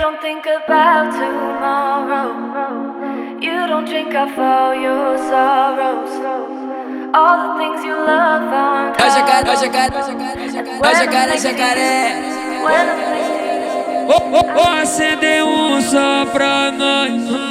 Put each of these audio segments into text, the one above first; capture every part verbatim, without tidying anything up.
don't think about tomorrow. You don't drink off all your sorrows. All the things you love aren't É o jacaré, é o jacaré, é o jacaré, é o jacaré. Vou acender um só pra nós,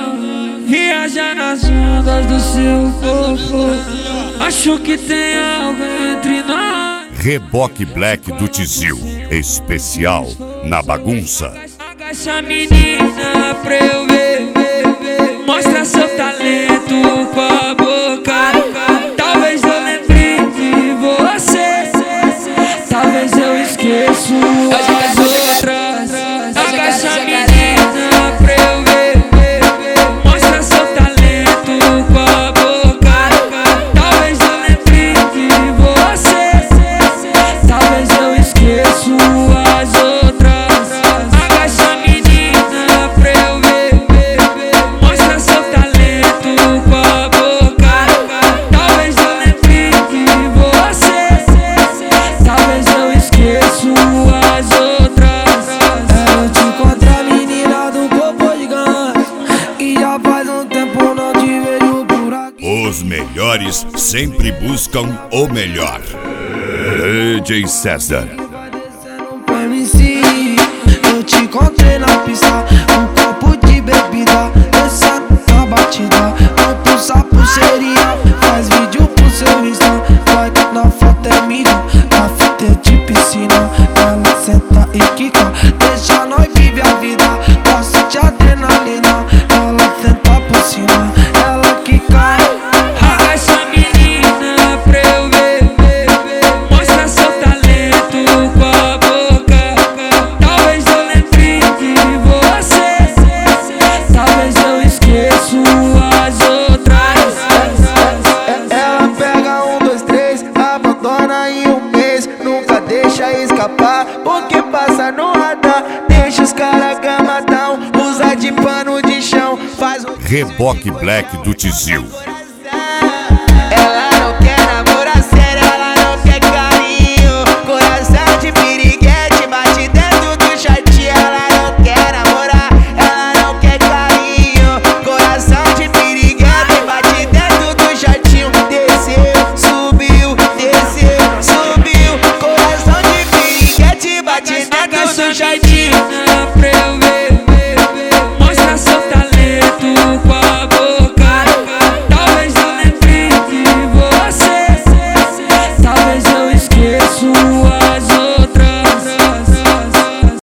viajar nas ondas do seu corpo. Acho que tem algo entre nós. Reboque Black do Tizil, especial na bagunça. Agacha a menina pra eu ver, mostra seu talento com a boca. Talvez eu lembre de você, talvez eu esqueço as outras. Agacha a menina pra eu ver, mostra seu talento com a boca. Talvez eu lembre de você, talvez eu esqueço as outras. Agacha a menina pra eu ver, mostra seu talento com a boca. Talvez eu lembre de você, talvez eu esqueço as outras. Eu te encontrei a menina do corpo gigante, e já faz um tempo não te vejo por aqui. Os melhores sempre buscam o melhor. D J César. Pro M C, eu te encontrei na pista, um copo de bebida, descendo na batida. Não pulsa pulseirinha, faz vídeo pro seu Insta. Vai que na foto é mídia, na fita é de piscina. Ela senta e quica, deixa nós vive a vida. Gosto de adrenalina, ela senta por cima, ela quica. Agacha a menina pra eu ver, mostra seu talento com a boca. Talvez eu lembre de você, talvez eu esqueço as outras. Ela pega um, dois, três, abandona em um mês. Nunca deixa escapar, porque passa no radar. Deixa os caras gamadão, usa de pano de chão. Faz um Reboque Black do Tizil.